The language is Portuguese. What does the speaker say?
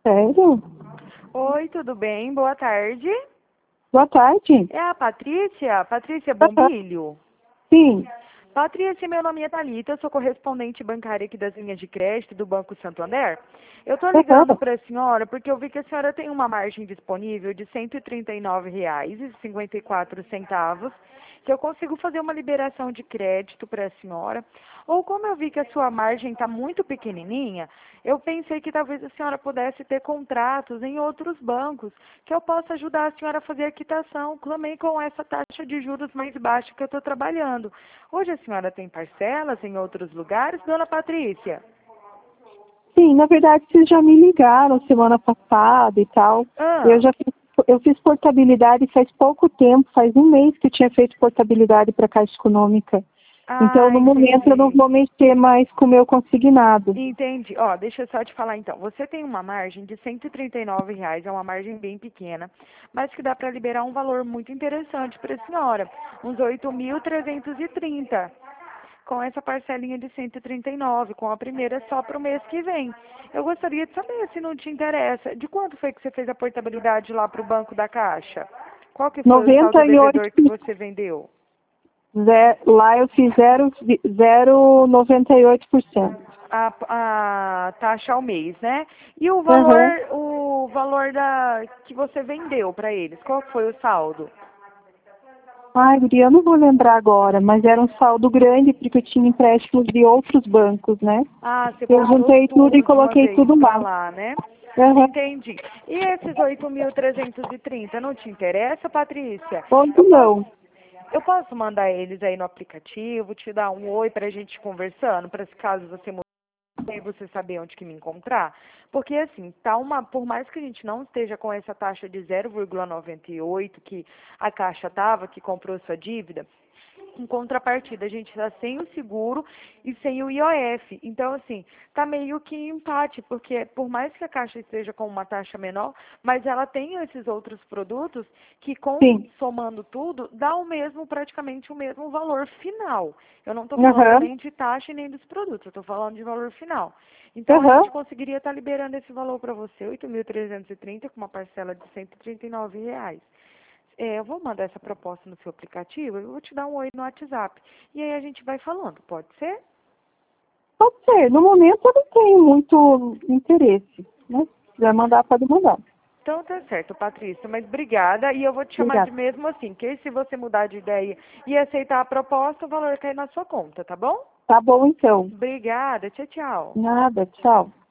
Sério? Oi, tudo bem? Boa tarde. Boa tarde. É a Patrícia? Patrícia Aham. Bombilho? Sim. Patrícia, meu nome é Thalita, eu sou correspondente bancária aqui das linhas de crédito do Banco Santander. Eu estou ligando Aham. para a senhora porque eu vi que a senhora tem uma margem disponível de R$ 139,54, que eu consigo fazer uma liberação de crédito para a senhora. Ou como eu vi que a sua margem está muito pequenininha, eu pensei que talvez a senhora pudesse ter contratos em outros bancos, que eu possa ajudar a senhora a fazer a quitação, também com essa taxa de juros mais baixa que eu estou trabalhando. Hoje a senhora tem parcelas em outros lugares, dona Patrícia? Sim, na verdade vocês já me ligaram semana passada e tal. Ah, Eu fiz portabilidade faz pouco tempo, faz um mês que eu tinha feito portabilidade para a Caixa Econômica. Então, no momento, eu não entendi. vou mexer mais com o meu consignado. Entendi. Ó, deixa eu só te falar então. Você tem uma margem de R$ 139, é uma margem bem pequena, mas que dá para liberar um valor muito interessante para a senhora, uns 8.330, com essa parcelinha de 139, com a primeira só para o mês que vem. Eu gostaria de saber se não te interessa. De quanto foi que você fez a portabilidade lá para o Banco da Caixa? Qual que foi o saldo devedor que 98, você vendeu? lá eu fiz 0,98%. A taxa ao mês, né? E Aham. o valor que você vendeu para eles, qual foi o saldo? Ai, guria, eu não vou lembrar agora, mas era um saldo grande porque eu tinha empréstimos de outros bancos, né? Ah, você Eu comprou juntei tudo e tudo de uma coloquei vez tudo para lá. lá, né? Aham. Entendi. E esses 8.330 não te interessa, Patrícia? Onde Eu posso, não? eu posso mandar eles aí no aplicativo, te dar um oi para a gente conversando, para se caso você e você saber onde que me encontrar, porque assim, por mais que a gente não esteja com essa taxa de 0,98 que a Caixa estava, que comprou sua dívida, em contrapartida, a gente está sem o seguro e sem o IOF. Então, assim, tá meio que empate, porque por mais que a Caixa esteja com uma taxa menor, mas ela tem esses outros produtos que, Sim. somando tudo, dá praticamente o mesmo valor final. Eu não estou falando Aham. nem de taxa e nem dos produtos, eu estou falando de valor final. Então, a gente Aham. conseguiria estar liberando esse valor para você, 8.330, com uma parcela de R$ 139. Eu vou mandar essa proposta no seu aplicativo, eu vou te dar um oi no WhatsApp. E aí a gente vai falando, pode ser? Pode ser. No momento eu não tenho muito interesse, né? Se quiser mandar, pode mandar. Então tá certo, Patrícia, mas obrigada. E eu vou te chamar de Obrigada. mesmo assim, que se você mudar de ideia e aceitar a proposta, o valor cai na sua conta, tá bom? Tá bom, então. Obrigada, tchau, tchau. Nada. Tchau.